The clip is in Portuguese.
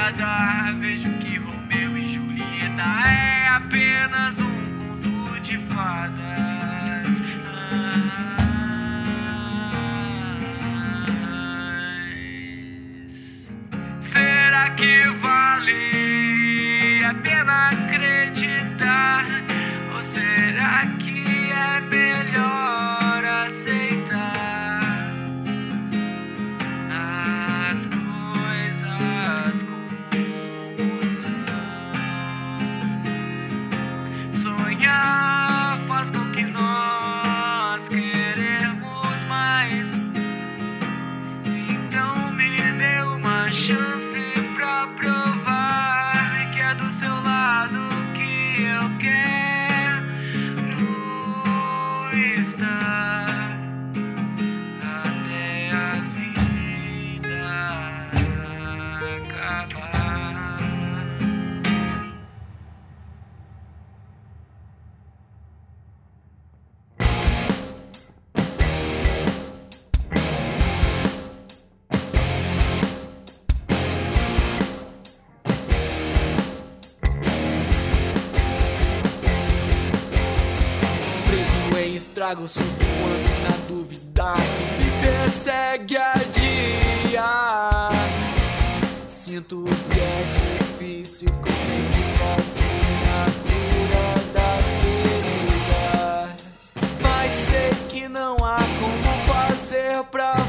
madrugada vejo que Romeu e Julieta é apenas um conto de fadas. Será que vale a pena acreditar? Ou será que é melhor aceitar as coisas como são? Sonhar faz com que nós queremos mais. Então me dê uma chance pra provar que é do seu lado que eu quero estar até a vida acabar. Estragos flutuando na dúvida que me persegue há dias. Sinto que é difícil conseguir sozinho a cura das feridas, mas sei que não há como fazer pra